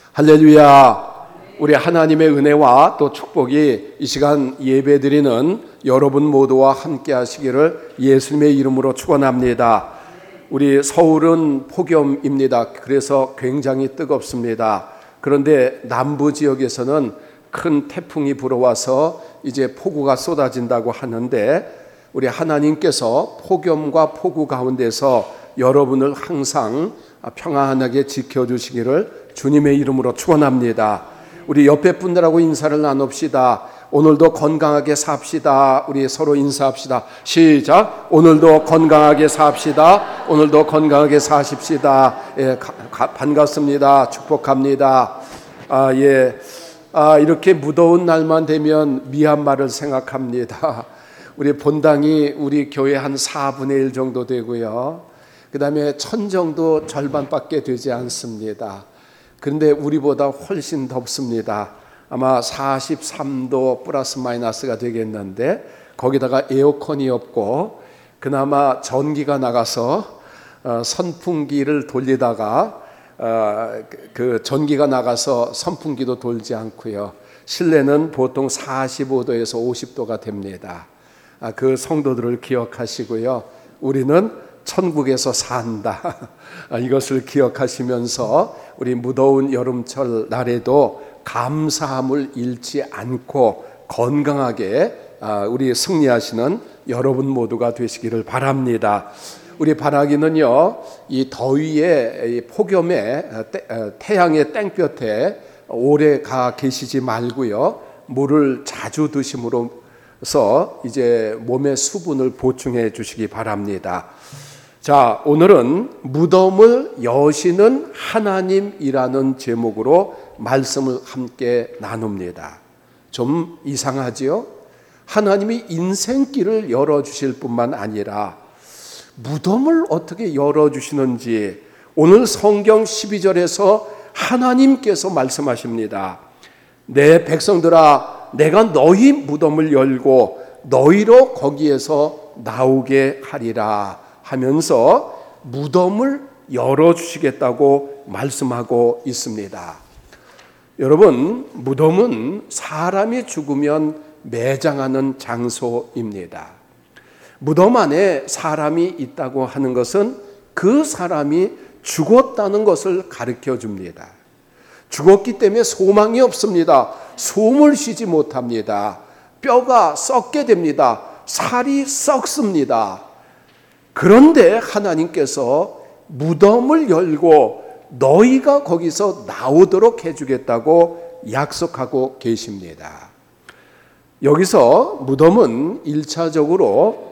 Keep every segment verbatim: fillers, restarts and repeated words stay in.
할렐루야. 우리 하나님의 은혜와 또 축복이 이 시간 예배드리는 여러분 모두와 함께 하시기를 예수님의 이름으로 축원합니다. 우리 서울은 폭염입니다. 그래서 굉장히 뜨겁습니다. 그런데 남부 지역에서는 큰 태풍이 불어와서 이제 폭우가 쏟아진다고 하는데, 우리 하나님께서 폭염과 폭우 가운데서 여러분을 항상 평안하게 지켜주시기를 주님의 이름으로 축원합니다. 우리 옆에 분들하고 인사를 나눕시다. 오늘도 건강하게 삽시다. 우리 서로 인사합시다. 시작. 오늘도 건강하게 삽시다. 오늘도 건강하게 사십시다. 예, 가, 가, 반갑습니다. 축복합니다. 아, 예. 아, 이렇게 무더운 날만 되면 미얀마를 생각합니다. 우리 본당이 우리 교회 한 사분의 일 정도 되고요. 그 다음에 천정도 절반밖에 되지 않습니다. 그런데 우리보다 훨씬 덥습니다. 아마 사십삼 도 플러스 마이너스가 되겠는데, 거기다가 에어컨이 없고 그나마 전기가 나가서 어, 선풍기를 돌리다가 어, 그 전기가 나가서 선풍기도 돌지 않고요. 실내는 보통 사십오 도에서 오십 도가 됩니다. 아, 그 성도들을 기억하시고요. 우리는 천국에서 산다. 이것을 기억하시면서 우리 무더운 여름철 날에도 감사함을 잃지 않고 건강하게 우리 승리하시는 여러분 모두가 되시기를 바랍니다. 우리 바라기는요, 이 더위에, 이 폭염에, 태양의 땡볕에 오래 가 계시지 말고요, 물을 자주 드심으로써 이제 몸의 수분을 보충해 주시기 바랍니다. 자, 오늘은 무덤을 여시는 하나님이라는 제목으로 말씀을 함께 나눕니다. 좀 이상하지요? 하나님이 인생길을 열어주실 뿐만 아니라 무덤을 어떻게 열어주시는지 오늘 성경 십이 절에서 하나님께서 말씀하십니다. 내 백성들아, 내가 너희 무덤을 열고 너희로 거기에서 나오게 하리라 하면서 무덤을 열어주시겠다고 말씀하고 있습니다. 여러분, 무덤은 사람이 죽으면 매장하는 장소입니다. 무덤 안에 사람이 있다고 하는 것은 그 사람이 죽었다는 것을 가르쳐 줍니다. 죽었기 때문에 소망이 없습니다. 숨을 쉬지 못합니다. 뼈가 썩게 됩니다. 살이 썩습니다. 그런데 하나님께서 무덤을 열고 너희가 거기서 나오도록 해주겠다고 약속하고 계십니다. 여기서 무덤은 일차적으로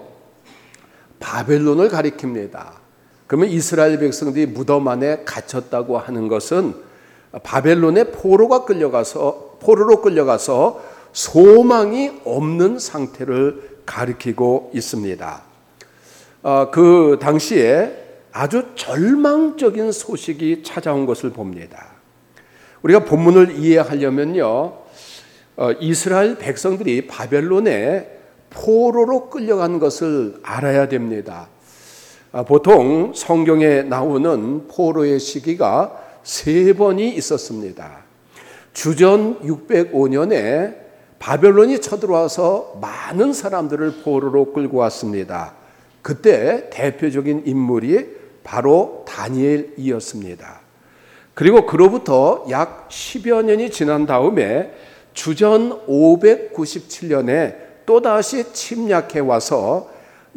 바벨론을 가리킵니다. 그러면 이스라엘 백성들이 무덤 안에 갇혔다고 하는 것은 바벨론의 포로가 끌려가서 포로로 끌려가서 소망이 없는 상태를 가리키고 있습니다. 어, 그 당시에 아주 절망적인 소식이 찾아온 것을 봅니다. 우리가 본문을 이해하려면요, 어, 이스라엘 백성들이 바벨론에 포로로 끌려간 것을 알아야 됩니다. 아, 보통 성경에 나오는 포로의 시기가 세 번이 있었습니다. 주전 육백오 년에 바벨론이 쳐들어와서 많은 사람들을 포로로 끌고 왔습니다. 그때 대표적인 인물이 바로 다니엘이었습니다. 그리고 그로부터 약 십여 년이 지난 다음에 주전 오백구십칠 년에 또다시 침략해 와서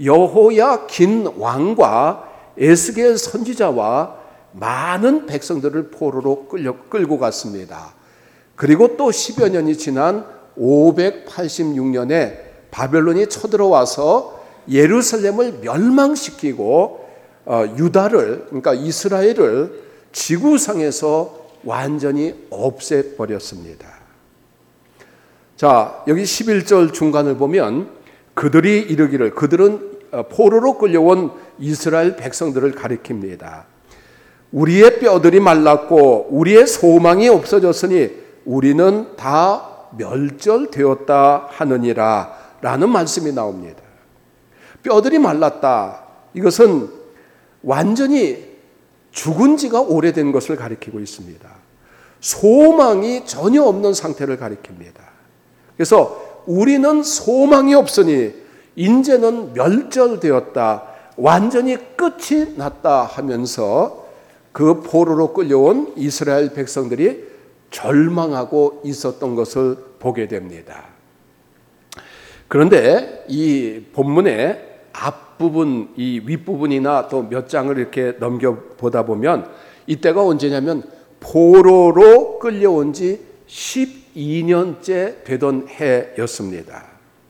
여호야긴 왕과 에스겔 선지자와 많은 백성들을 포로로 끌려, 끌고 갔습니다. 그리고 또 십여 년이 지난 오백팔십육 년에 바벨론이 쳐들어와서 예루살렘을 멸망시키고 어, 유다를, 그러니까 이스라엘을 지구상에서 완전히 없애버렸습니다. 자, 여기 십일 절 중간을 보면 그들이 이르기를, 그들은 포로로 끌려온 이스라엘 백성들을 가리킵니다. 우리의 뼈들이 말랐고 우리의 소망이 없어졌으니 우리는 다 멸절되었다 하느니라 라는 말씀이 나옵니다. 뼈들이 말랐다. 이것은 완전히 죽은 지가 오래된 것을 가리키고 있습니다. 소망이 전혀 없는 상태를 가리킵니다. 그래서 우리는 소망이 없으니 이제는 멸절되었다, 완전히 끝이 났다 하면서 그 포로로 끌려온 이스라엘 백성들이 절망하고 있었던 것을 보게 됩니다. 그런데 이 본문의 앞부분, 이 윗부분이나 또 몇 장을 이렇게 넘겨보다 보면 이때가 언제냐면 포로로 끌려온 지 십이 년째 되던 해였습니다.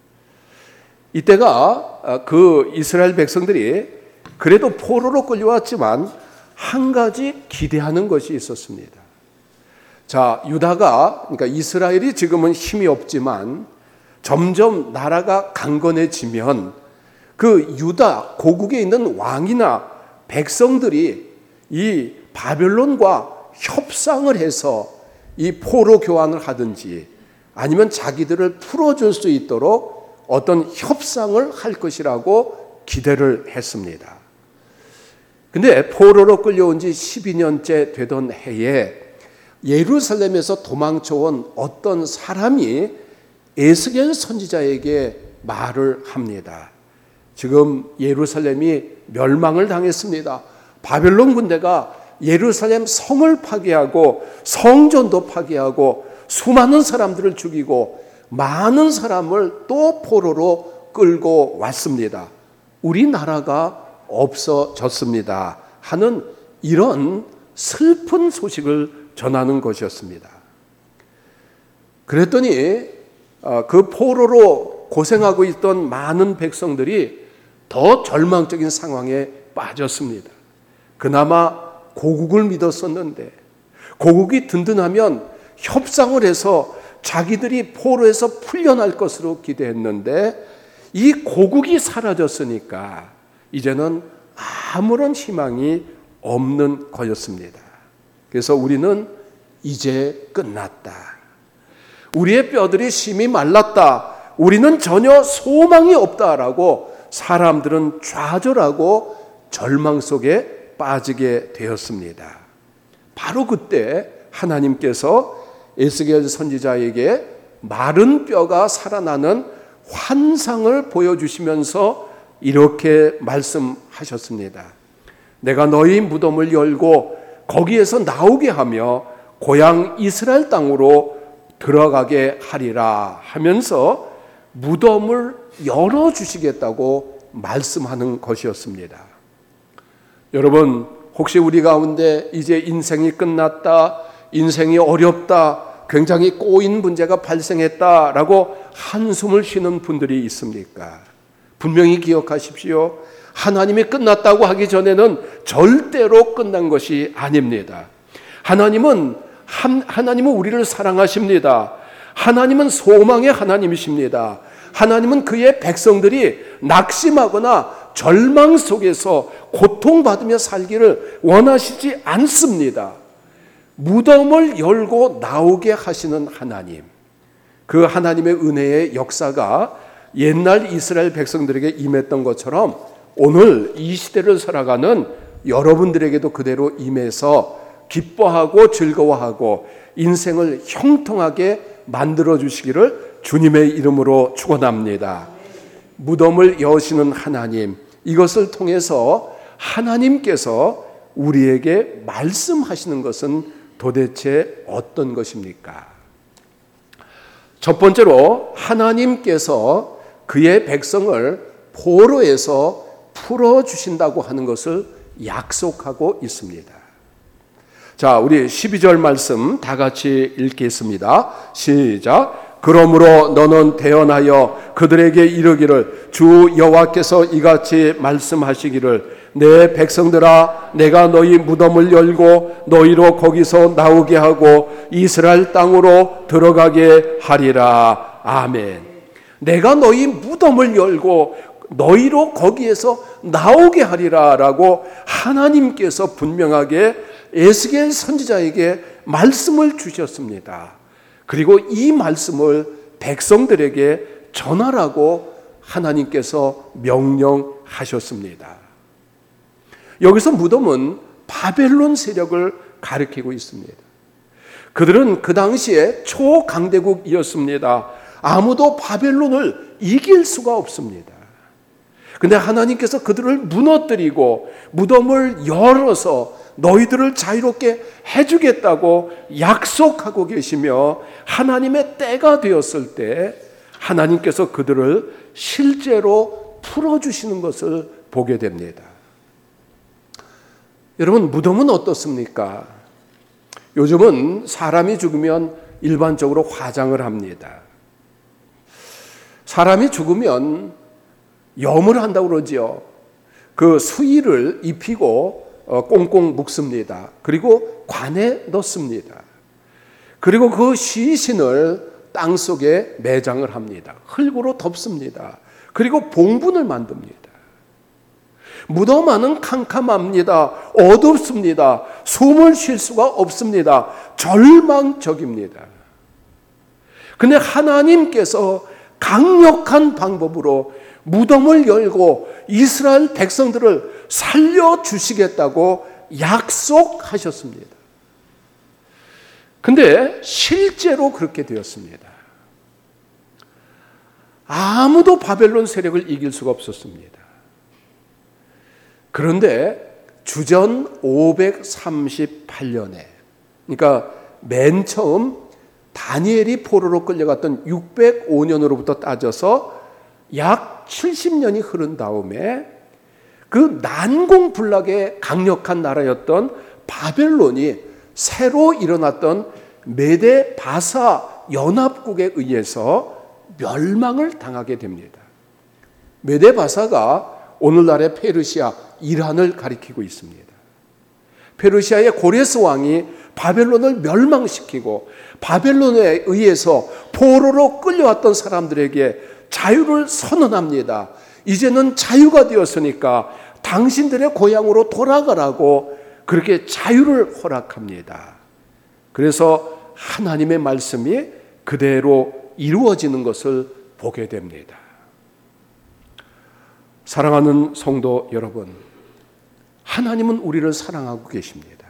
이때가 그 이스라엘 백성들이 그래도 포로로 끌려왔지만 한 가지 기대하는 것이 있었습니다. 자, 유다가, 그러니까 이스라엘이 지금은 힘이 없지만 점점 나라가 강건해지면 그 유다 고국에 있는 왕이나 백성들이 이 바벨론과 협상을 해서 이 포로 교환을 하든지 아니면 자기들을 풀어줄 수 있도록 어떤 협상을 할 것이라고 기대를 했습니다. 근데 포로로 끌려온 지 십이 년째 되던 해에 예루살렘에서 도망쳐온 어떤 사람이 에스겔 선지자에게 말을 합니다. 지금 예루살렘이 멸망을 당했습니다. 바벨론 군대가 예루살렘 성을 파괴하고 성전도 파괴하고 수많은 사람들을 죽이고 많은 사람을 또 포로로 끌고 왔습니다. 우리나라가 없어졌습니다 하는 이런 슬픈 소식을 전하는 것이었습니다. 그랬더니 그 포로로 고생하고 있던 많은 백성들이 더 절망적인 상황에 빠졌습니다. 그나마 고국을 믿었었는데 고국이 든든하면 협상을 해서 자기들이 포로에서 풀려날 것으로 기대했는데 이 고국이 사라졌으니까 이제는 아무런 희망이 없는 거였습니다. 그래서 우리는 이제 끝났다. 우리의 뼈들이 심히 말랐다. 우리는 전혀 소망이 없다라고 사람들은 좌절하고 절망 속에 빠지게 되었습니다. 바로 그때 하나님께서 에스겔 선지자에게 마른 뼈가 살아나는 환상을 보여주시면서 이렇게 말씀하셨습니다. 내가 너희 무덤을 열고 거기에서 나오게 하며 고향 이스라엘 땅으로 들어가게 하리라 하면서 무덤을 열어주시겠다고 말씀하는 것이었습니다. 여러분, 혹시 우리 가운데 이제 인생이 끝났다, 인생이 어렵다, 굉장히 꼬인 문제가 발생했다라고 한숨을 쉬는 분들이 있습니까? 분명히 기억하십시오. 하나님이 끝났다고 하기 전에는 절대로 끝난 것이 아닙니다. 하나님은 한, 하나님은 우리를 사랑하십니다. 하나님은 소망의 하나님이십니다. 하나님은 그의 백성들이 낙심하거나 절망 속에서 고통받으며 살기를 원하시지 않습니다. 무덤을 열고 나오게 하시는 하나님, 그 하나님의 은혜의 역사가 옛날 이스라엘 백성들에게 임했던 것처럼 오늘 이 시대를 살아가는 여러분들에게도 그대로 임해서 기뻐하고 즐거워하고 인생을 형통하게 만들어 주시기를 주님의 이름으로 축원합니다. 무덤을 여시는 하나님, 이것을 통해서 하나님께서 우리에게 말씀하시는 것은 도대체 어떤 것입니까? 첫 번째로 하나님께서 그의 백성을 포로에서 풀어주신다고 하는 것을 약속하고 있습니다. 자, 우리 십이 절 말씀 다 같이 읽겠습니다. 시작. 그러므로 너는 대언하여 그들에게 이르기를 주 여호와께서 이같이 말씀하시기를 내 백성들아, 내가 너희 무덤을 열고 너희로 거기서 나오게 하고 이스라엘 땅으로 들어가게 하리라. 아멘. 내가 너희 무덤을 열고 너희로 거기에서 나오게 하리라 라고 하나님께서 분명하게 에스겔 선지자에게 말씀을 주셨습니다. 그리고 이 말씀을 백성들에게 전하라고 하나님께서 명령하셨습니다. 여기서 무덤은 바벨론 세력을 가리키고 있습니다. 그들은 그 당시에 초강대국이었습니다. 아무도 바벨론을 이길 수가 없습니다. 근데 하나님께서 그들을 무너뜨리고 무덤을 열어서 너희들을 자유롭게 해주겠다고 약속하고 계시며, 하나님의 때가 되었을 때 하나님께서 그들을 실제로 풀어주시는 것을 보게 됩니다. 여러분, 무덤은 어떻습니까? 요즘은 사람이 죽으면 일반적으로 화장을 합니다. 사람이 죽으면 염을 한다고 그러지요. 그 수의를 입히고 꽁꽁 묶습니다. 그리고 관에 넣습니다. 그리고 그 시신을 땅속에 매장을 합니다. 흙으로 덮습니다. 그리고 봉분을 만듭니다. 무덤 안은 캄캄합니다. 어둡습니다. 숨을 쉴 수가 없습니다. 절망적입니다. 근데 하나님께서 강력한 방법으로 무덤을 열고 이스라엘 백성들을 살려주시겠다고 약속하셨습니다. 근데 실제로 그렇게 되었습니다. 아무도 바벨론 세력을 이길 수가 없었습니다. 그런데 주전 오백삼십팔 년에, 그러니까 맨 처음 다니엘이 포로로 끌려갔던 육백오 년으로부터 따져서 약 칠십 년이 흐른 다음에 그 난공불락의 강력한 나라였던 바벨론이 새로 일어났던 메데 바사 연합국에 의해서 멸망을 당하게 됩니다. 메데 바사가 오늘날의 페르시아, 이란을 가리키고 있습니다. 페르시아의 고레스 왕이 바벨론을 멸망시키고 바벨론에 의해서 포로로 끌려왔던 사람들에게 자유를 선언합니다. 이제는 자유가 되었으니까 당신들의 고향으로 돌아가라고 그렇게 자유를 허락합니다. 그래서 하나님의 말씀이 그대로 이루어지는 것을 보게 됩니다. 사랑하는 성도 여러분, 하나님은 우리를 사랑하고 계십니다.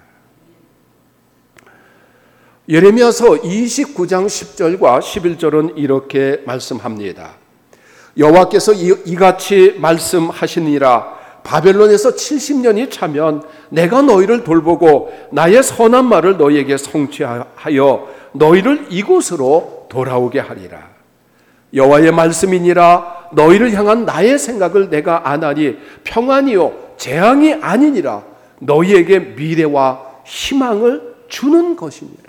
예레미야서 이십구 장 십 절과 십일 절은 이렇게 말씀합니다. 여호와께서 이같이 말씀하시니라. 바벨론에서 칠십 년이 차면 내가 너희를 돌보고 나의 선한 말을 너희에게 성취하여 너희를 이곳으로 돌아오게 하리라. 여호와의 말씀이니라. 너희를 향한 나의 생각을 내가 아나니 평안이요 재앙이 아니니라. 너희에게 미래와 희망을 주는 것이니라.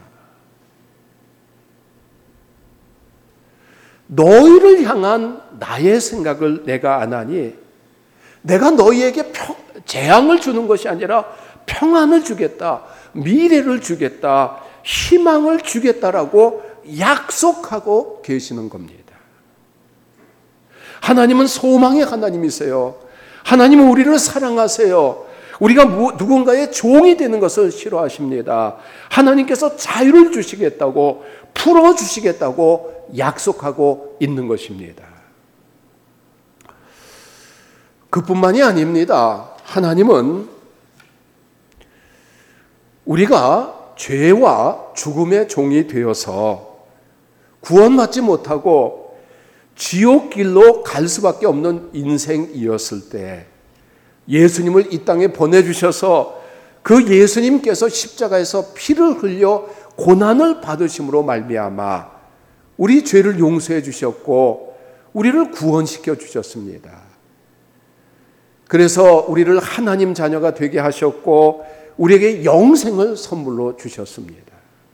너희를 향한 나의 생각을 내가 아나니, 내가 너희에게 평, 재앙을 주는 것이 아니라 평안을 주겠다, 미래를 주겠다, 희망을 주겠다라고 약속하고 계시는 겁니다. 하나님은 소망의 하나님이세요. 하나님은 우리를 사랑하세요. 우리가 누군가의 종이 되는 것을 싫어하십니다. 하나님께서 자유를 주시겠다고, 풀어주시겠다고 약속하고 있는 것입니다. 그뿐만이 아닙니다. 하나님은 우리가 죄와 죽음의 종이 되어서 구원받지 못하고 지옥 길로 갈 수밖에 없는 인생이었을 때 예수님을 이 땅에 보내주셔서 그 예수님께서 십자가에서 피를 흘려 고난을 받으심으로 말미암아 우리 죄를 용서해 주셨고 우리를 구원시켜 주셨습니다. 그래서 우리를 하나님 자녀가 되게 하셨고 우리에게 영생을 선물로 주셨습니다.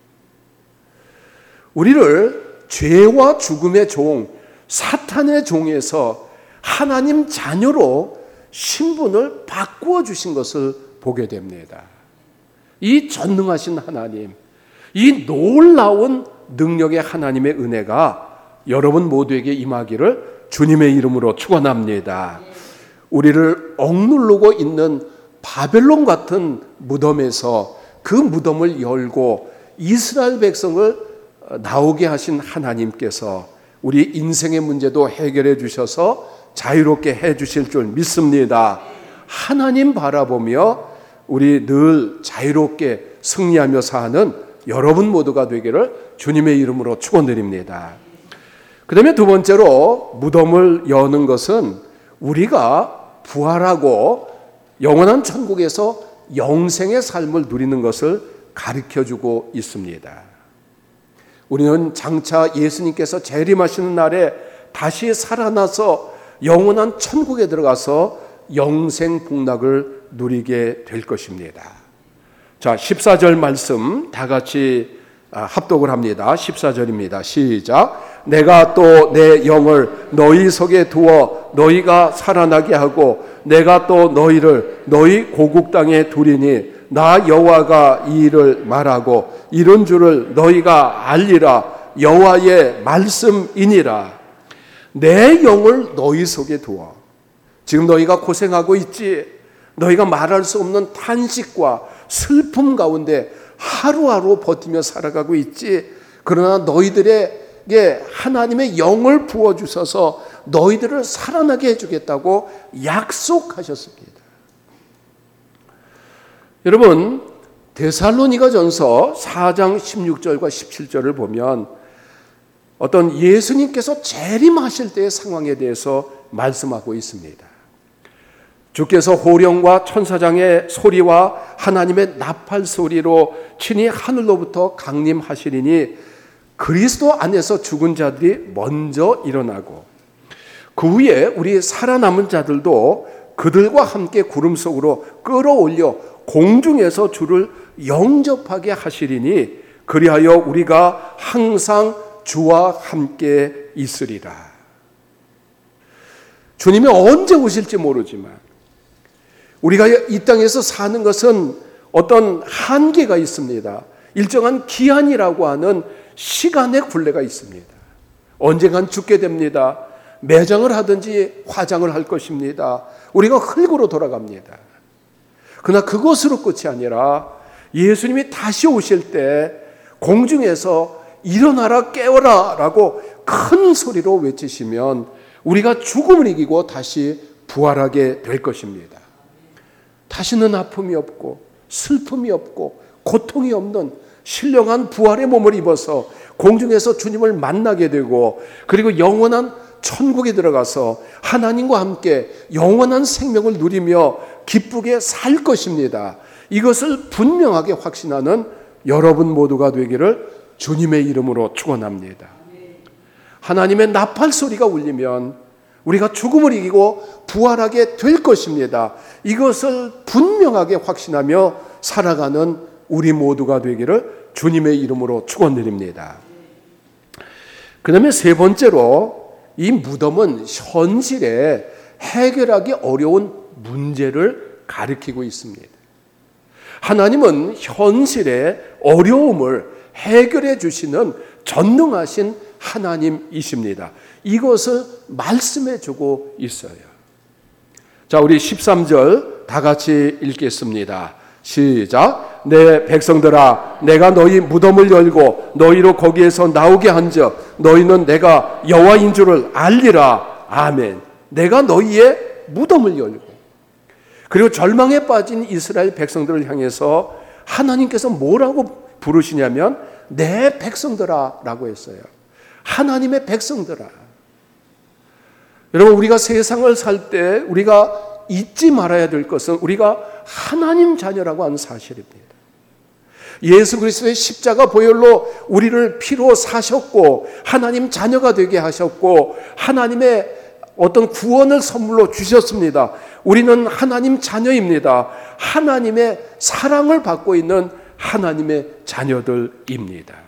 우리를 죄와 죽음의 종, 사탄의 종에서 하나님 자녀로 신분을 바꾸어 주신 것을 보게 됩니다. 이 전능하신 하나님, 이 놀라운 능력의 하나님의 은혜가 여러분 모두에게 임하기를 주님의 이름으로 축원합니다. 우리를 억누르고 있는 바벨론 같은 무덤에서 그 무덤을 열고 이스라엘 백성을 나오게 하신 하나님께서 우리 인생의 문제도 해결해 주셔서 자유롭게 해 주실 줄 믿습니다. 하나님 바라보며 우리 늘 자유롭게 승리하며 사는 여러분 모두가 되기를 주님의 이름으로 축원드립니다. 그 다음에 두 번째로 무덤을 여는 것은 우리가 부활하고 영원한 천국에서 영생의 삶을 누리는 것을 가르쳐주고 있습니다. 우리는 장차 예수님께서 재림하시는 날에 다시 살아나서 영원한 천국에 들어가서 영생 복락을 누리게 될 것입니다. 자, 십사 절 말씀 다 같이 합독을 합니다. 십사 절입니다. 시작. 내가 또 내 영을 너희 속에 두어 너희가 살아나게 하고 내가 또 너희를 너희 고국 땅에 두리니 나 여호와가 이 일을 말하고 이런 줄을 너희가 알리라. 여호와의 말씀이니라. 내 영을 너희 속에 두어. 지금 너희가 고생하고 있지. 너희가 말할 수 없는 탄식과 슬픔 가운데 하루하루 버티며 살아가고 있지. 그러나 너희들에게 하나님의 영을 부어주셔서 너희들을 살아나게 해주겠다고 약속하셨습니다. 여러분, 데살로니가전서 사 장 십육 절과 십칠 절을 보면 어떤 예수님께서 재림하실 때의 상황에 대해서 말씀하고 있습니다. 주께서 호령과 천사장의 소리와 하나님의 나팔 소리로 친히 하늘로부터 강림하시리니 그리스도 안에서 죽은 자들이 먼저 일어나고 그 후에 우리 살아남은 자들도 그들과 함께 구름 속으로 끌어올려 공중에서 주를 영접하게 하시리니 그리하여 우리가 항상 주와 함께 있으리라. 주님이 언제 오실지 모르지만 우리가 이 땅에서 사는 것은 어떤 한계가 있습니다. 일정한 기한이라고 하는 시간의 굴레가 있습니다. 언젠간 죽게 됩니다. 매장을 하든지 화장을 할 것입니다. 우리가 흙으로 돌아갑니다. 그러나 그것으로 끝이 아니라 예수님이 다시 오실 때 공중에서 일어나라 깨어라 라고 큰 소리로 외치시면 우리가 죽음을 이기고 다시 부활하게 될 것입니다. 다시는 아픔이 없고 슬픔이 없고 고통이 없는 신령한 부활의 몸을 입어서 공중에서 주님을 만나게 되고 그리고 영원한 천국에 들어가서 하나님과 함께 영원한 생명을 누리며 기쁘게 살 것입니다. 이것을 분명하게 확신하는 여러분 모두가 되기를 주님의 이름으로 축원합니다. 하나님의 나팔 소리가 울리면 우리가 죽음을 이기고 부활하게 될 것입니다. 이것을 분명하게 확신하며 살아가는 우리 모두가 되기를 주님의 이름으로 축원드립니다. 그 다음에 세 번째로 이 무덤은 현실에 해결하기 어려운 문제를 가리키고 있습니다. 하나님은 현실의 어려움을 해결해 주시는 전능하신 하나님이십니다. 이것을 말씀해 주고 있어요. 자, 우리 십삼 절 다 같이 읽겠습니다. 시작. 내 백성들아, 내가 너희 무덤을 열고 너희로 거기에서 나오게 한즉 너희는 내가 여호와인 줄을 알리라. 아멘. 내가 너희의 무덤을 열고. 그리고 절망에 빠진 이스라엘 백성들을 향해서 하나님께서 뭐라고 부르시냐면 내 백성들아 라고 했어요. 하나님의 백성들아. 여러분, 우리가 세상을 살 때 우리가 잊지 말아야 될 것은 우리가 하나님 자녀라고 하는 사실입니다. 예수 그리스도의 십자가 보혈로 우리를 피로 사셨고 하나님 자녀가 되게 하셨고 하나님의 어떤 구원을 선물로 주셨습니다. 우리는 하나님 자녀입니다. 하나님의 사랑을 받고 있는 하나님의 자녀들입니다.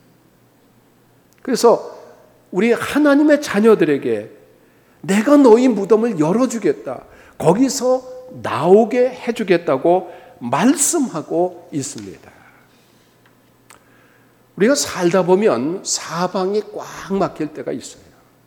그래서 우리 하나님의 자녀들에게 내가 너희 무덤을 열어주겠다. 거기서 나오게 해주겠다고 말씀하고 있습니다. 우리가 살다 보면 사방이 꽉 막힐 때가 있어요.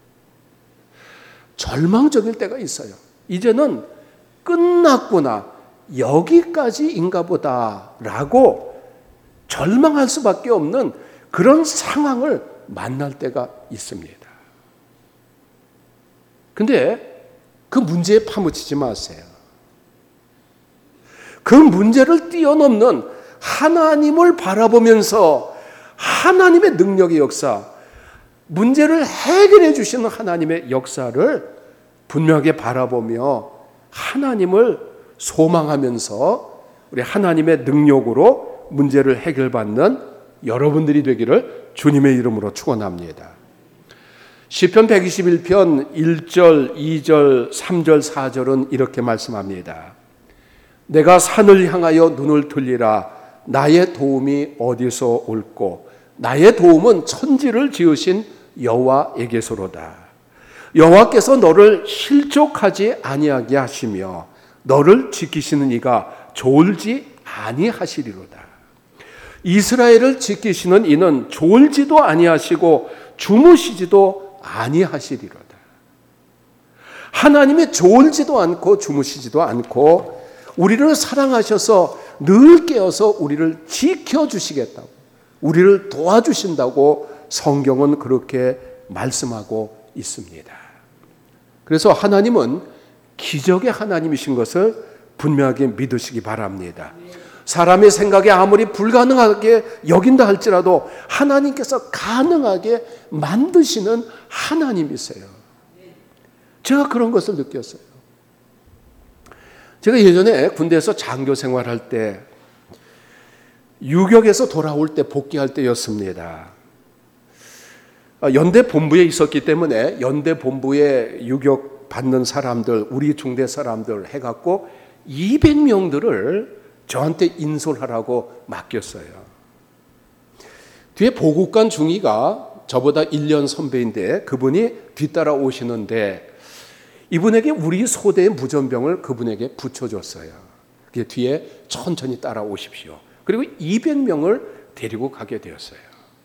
절망적일 때가 있어요. 이제는 끝났구나. 여기까지인가 보다라고 절망할 수밖에 없는 그런 상황을 만날 때가 있습니다. 근데 그 문제에 파묻히지 마세요. 그 문제를 뛰어넘는 하나님을 바라보면서 하나님의 능력의 역사, 문제를 해결해 주시는 하나님의 역사를 분명하게 바라보며 하나님을 소망하면서 우리 하나님의 능력으로 문제를 해결받는 여러분들이 되기를 주님의 이름으로 축원합니다. 시편 백이십일 편 일 절, 이 절, 삼 절, 사 절은 이렇게 말씀합니다. 내가 산을 향하여 눈을 들리라. 나의 도움이 어디서 올꼬? 나의 도움은 천지를 지으신 여호와에게서로다. 여호와께서 너를 실족하지 아니하게 하시며 너를 지키시는 이가 졸지 아니하시리로다. 이스라엘을 지키시는 이는 졸지도 아니하시고 주무시지도 아니하시리로다. 하나님이 졸지도 않고 주무시지도 않고 우리를 사랑하셔서 늘 깨어서 우리를 지켜주시겠다고, 우리를 도와주신다고 성경은 그렇게 말씀하고 있습니다. 그래서 하나님은 기적의 하나님이신 것을 분명하게 믿으시기 바랍니다. 사람의 생각에 아무리 불가능하게 여긴다 할지라도 하나님께서 가능하게 만드시는 하나님이세요. 제가 그런 것을 느꼈어요. 제가 예전에 군대에서 장교 생활할 때 유격에서 돌아올 때 복귀할 때였습니다. 연대 본부에 있었기 때문에 연대 본부에 유격 받는 사람들, 우리 중대 사람들 해갖고 이백 명들을 저한테 인솔하라고 맡겼어요. 뒤에 보국관 중위가 저보다 일 년 선배인데 그분이 뒤따라 오시는데 이분에게 우리 소대의 무전병을 그분에게 붙여줬어요. 그 뒤에 천천히 따라오십시오. 그리고 이백 명을 데리고 가게 되었어요.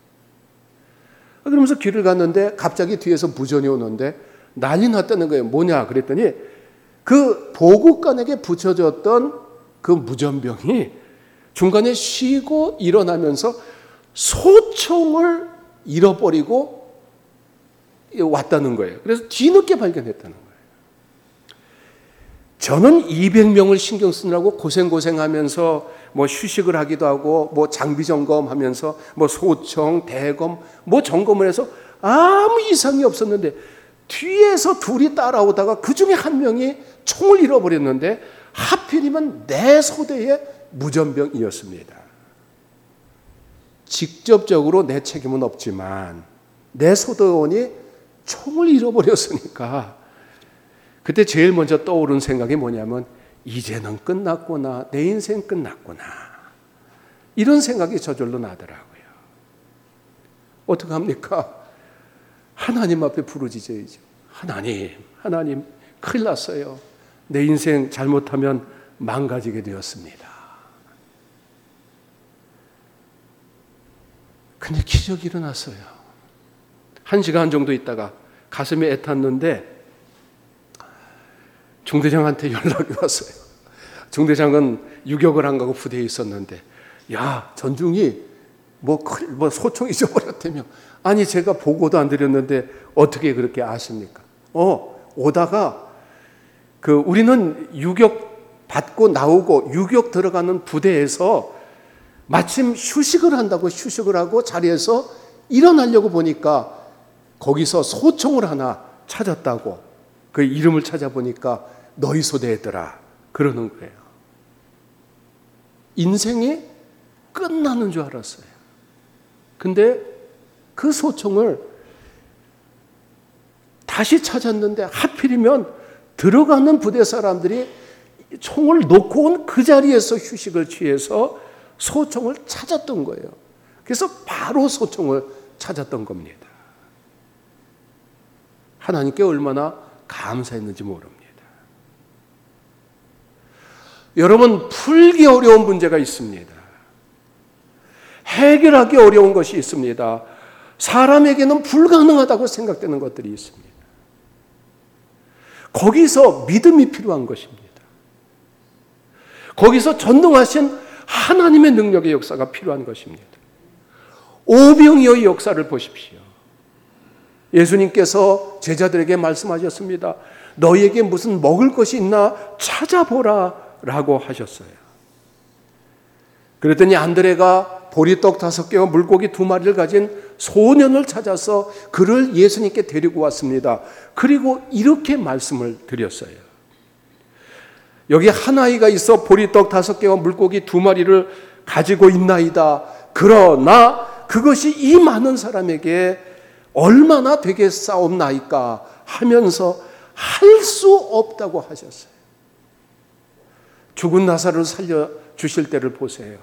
그러면서 길을 갔는데 갑자기 뒤에서 무전이 오는데 난리 났다는 거예요. 뭐냐 그랬더니 그 보국관에게 붙여줬던 그 무전병이 중간에 쉬고 일어나면서 소총을 잃어버리고 왔다는 거예요. 그래서 뒤늦게 발견했다는 거예요. 저는 이백 명을 신경 쓰느라고 고생고생하면서 뭐 휴식을 하기도 하고 뭐 장비 점검하면서 뭐 소총, 대검 뭐 점검을 해서 아무 이상이 없었는데 뒤에서 둘이 따라오다가 그 중에 한 명이 총을 잃어버렸는데 하필이면 내 소대의 무전병이었습니다. 직접적으로 내 책임은 없지만 내 소대원이 총을 잃어버렸으니까 그때 제일 먼저 떠오른 생각이 뭐냐면 이제는 끝났구나. 내 인생 끝났구나. 이런 생각이 저절로 나더라고요. 어떡합니까? 하나님 앞에 부르짖어야죠. 하나님, 하나님 큰일 났어요. 내 인생 잘못하면 망가지게 되었습니다. 근데 기적이 일어났어요. 한 시간 정도 있다가 가슴이 애탔는데 중대장한테 연락이 왔어요. 중대장은 유격을 안 가고 부대에 있었는데 야 전중이 뭐, 뭐 소총 잊어버렸다며. 아니 제가 보고도 안 드렸는데 어떻게 그렇게 아십니까? 어 오다가 그 우리는 유격 받고 나오고 유격 들어가는 부대에서 마침 휴식을 한다고 휴식을 하고 자리에서 일어나려고 보니까 거기서 소총을 하나 찾았다고 그 이름을 찾아보니까 너희 소대더라 그러는 거예요. 인생이 끝나는 줄 알았어요. 근데 그 소총을 다시 찾았는데 하필이면 들어가는 부대 사람들이 총을 놓고 온 그 자리에서 휴식을 취해서 소총을 찾았던 거예요. 그래서 바로 소총을 찾았던 겁니다. 하나님께 얼마나 감사했는지 모릅니다. 여러분, 풀기 어려운 문제가 있습니다. 해결하기 어려운 것이 있습니다. 사람에게는 불가능하다고 생각되는 것들이 있습니다. 거기서 믿음이 필요한 것입니다. 거기서 전능하신 하나님의 능력의 역사가 필요한 것입니다. 오병이어의 역사를 보십시오. 예수님께서 제자들에게 말씀하셨습니다. 너희에게 무슨 먹을 것이 있나 찾아보라 라고 하셨어요. 그랬더니 안드레가 보리떡 다섯 개와 물고기 두 마리를 가진 소년을 찾아서 그를 예수님께 데리고 왔습니다. 그리고 이렇게 말씀을 드렸어요. 여기 한 아이가 있어 보리떡 다섯 개와 물고기 두 마리를 가지고 있나이다. 그러나 그것이 이 많은 사람에게 얼마나 되겠사옵나이까 하면서 할 수 없다고 하셨어요. 죽은 나사로를 살려주실 때를 보세요.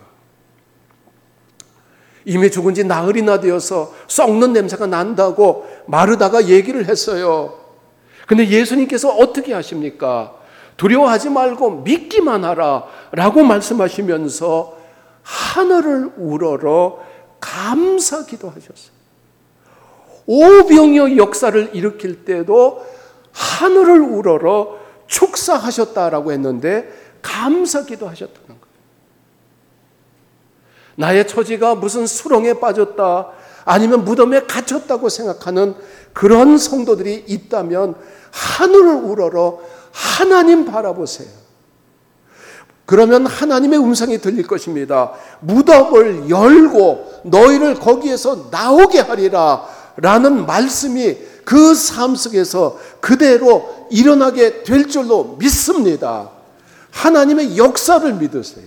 이미 죽은 지 나흘이나 되어서 썩는 냄새가 난다고 마르다가 얘기를 했어요. 근데 예수님께서 어떻게 하십니까? 두려워하지 말고 믿기만 하라 라고 말씀하시면서 하늘을 우러러 감사 기도하셨어요. 오병이어 역사를 일으킬 때도 하늘을 우러러 축사하셨다라고 했는데 감사 기도하셨다는 거예요. 나의 처지가 무슨 수렁에 빠졌다 아니면 무덤에 갇혔다고 생각하는 그런 성도들이 있다면 하늘을 우러러 하나님 바라보세요. 그러면 하나님의 음성이 들릴 것입니다. 무덤을 열고 너희를 거기에서 나오게 하리라 라는 말씀이 그 삶 속에서 그대로 일어나게 될 줄로 믿습니다. 하나님의 역사를 믿으세요.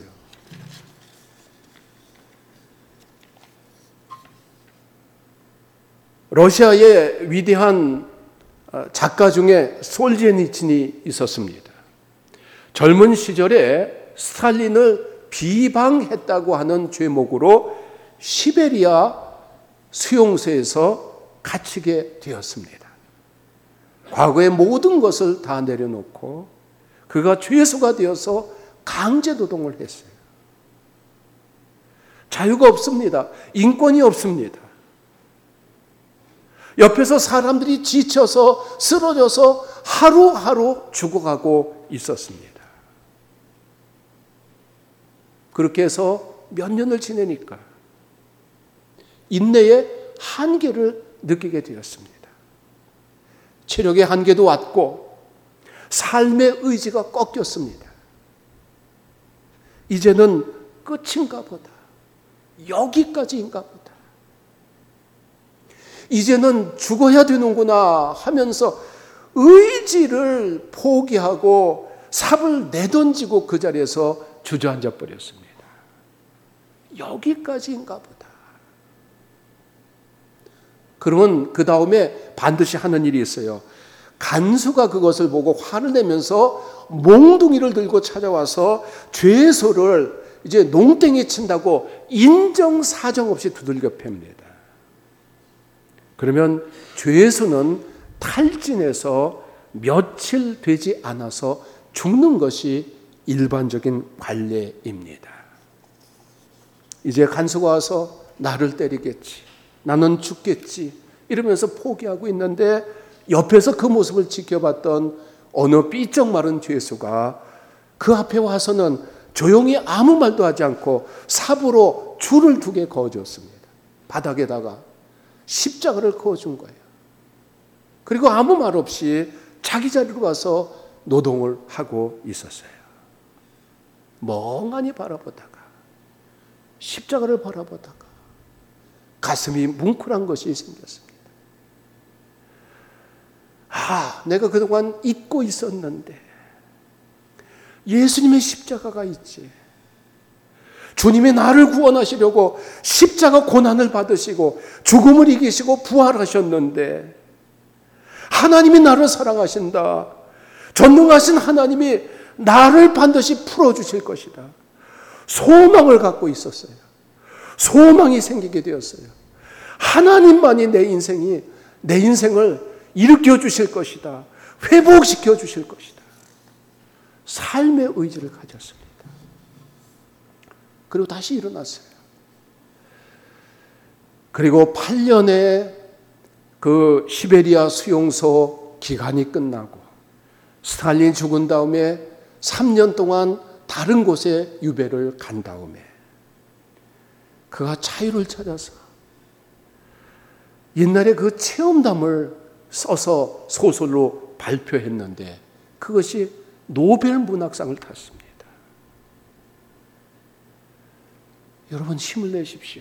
러시아의 위대한 작가 중에 솔제니친이 있었습니다. 젊은 시절에 스탈린을 비방했다고 하는 죄목으로 시베리아 수용소에서 갇히게 되었습니다. 과거의 모든 것을 다 내려놓고 그가 죄수가 되어서 강제노동을 했어요. 자유가 없습니다. 인권이 없습니다. 옆에서 사람들이 지쳐서 쓰러져서 하루하루 죽어가고 있었습니다. 그렇게 해서 몇 년을 지내니까 인내의 한계를 느끼게 되었습니다. 체력의 한계도 왔고 삶의 의지가 꺾였습니다. 이제는 끝인가 보다. 여기까지인가 보다. 이제는 죽어야 되는구나 하면서 의지를 포기하고 삽을 내던지고 그 자리에서 주저앉아 버렸습니다. 여기까지인가 보다. 그러면 그 다음에 반드시 하는 일이 있어요. 간수가 그것을 보고 화를 내면서 몽둥이를 들고 찾아와서 죄소를 이제 농땡이 친다고 인정사정 없이 두들겨 팹니다. 그러면 죄수는 탈진해서 며칠 되지 않아서 죽는 것이 일반적인 관례입니다. 이제 간수가 와서 나를 때리겠지. 나는 죽겠지. 이러면서 포기하고 있는데 옆에서 그 모습을 지켜봤던 어느 삐쩍 마른 죄수가 그 앞에 와서는 조용히 아무 말도 하지 않고 삽으로 줄을 두 개 그어줬습니다. 바닥에다가 십자가를 그어준 거예요. 그리고 아무 말 없이 자기 자리로 와서 노동을 하고 있었어요. 멍하니 바라보다가 십자가를 바라보다가 가슴이 뭉클한 것이 생겼습니다. 아, 내가 그동안 잊고 있었는데 예수님의 십자가가 있지. 주님이 나를 구원하시려고 십자가 고난을 받으시고 죽음을 이기시고 부활하셨는데 하나님이 나를 사랑하신다. 전능하신 하나님이 나를 반드시 풀어주실 것이다. 소망을 갖고 있었어요. 소망이 생기게 되었어요. 하나님만이 내 인생이 내 인생을 일으켜 주실 것이다. 회복시켜 주실 것이다. 삶의 의지를 가졌습니다. 그리고 다시 일어났어요. 그리고 팔 년의 그 시베리아 수용소 기간이 끝나고 스탈린 죽은 다음에 삼 년 동안 다른 곳에 유배를 간 다음에 그가 자유를 찾아서 옛날에 그 체험담을 써서 소설로 발표했는데 그것이 노벨 문학상을 탔습니다. 여러분 힘을 내십시오.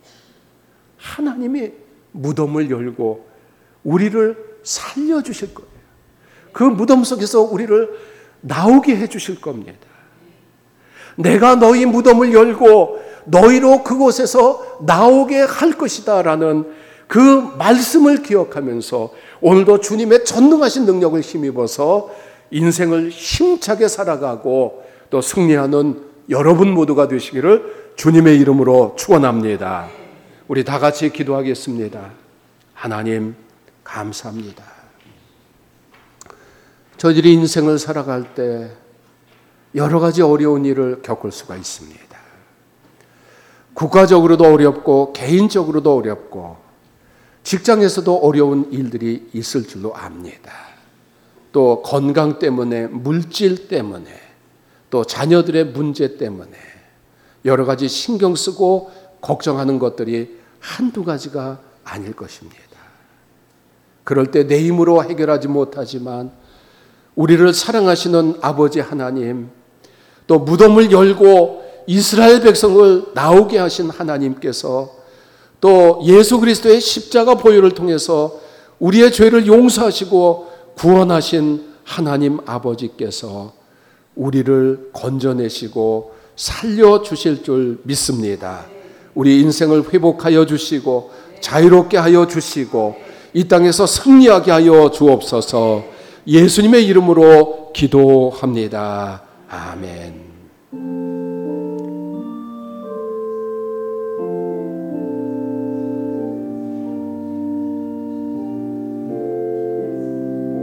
하나님이 무덤을 열고 우리를 살려주실 거예요. 그 무덤 속에서 우리를 나오게 해주실 겁니다. 내가 너희 무덤을 열고 너희로 그곳에서 나오게 할 것이다 라는 그 말씀을 기억하면서 오늘도 주님의 전능하신 능력을 힘입어서 인생을 힘차게 살아가고 또 승리하는 여러분 모두가 되시기를 주님의 이름으로 축원합니다. 우리 다 같이 기도하겠습니다. 하나님 감사합니다. 저희들이 인생을 살아갈 때 여러 가지 어려운 일을 겪을 수가 있습니다. 국가적으로도 어렵고 개인적으로도 어렵고 직장에서도 어려운 일들이 있을 줄로 압니다. 또 건강 때문에, 물질 때문에, 또 자녀들의 문제 때문에 여러 가지 신경 쓰고 걱정하는 것들이 한두 가지가 아닐 것입니다. 그럴 때 내 힘으로 해결하지 못하지만 우리를 사랑하시는 아버지 하나님, 또 무덤을 열고 이스라엘 백성을 나오게 하신 하나님께서 또 예수 그리스도의 십자가 보혈을 통해서 우리의 죄를 용서하시고 구원하신 하나님 아버지께서 우리를 건져내시고 살려주실 줄 믿습니다. 우리 인생을 회복하여 주시고 자유롭게 하여 주시고 이 땅에서 승리하게 하여 주옵소서. 예수님의 이름으로 기도합니다. 아멘.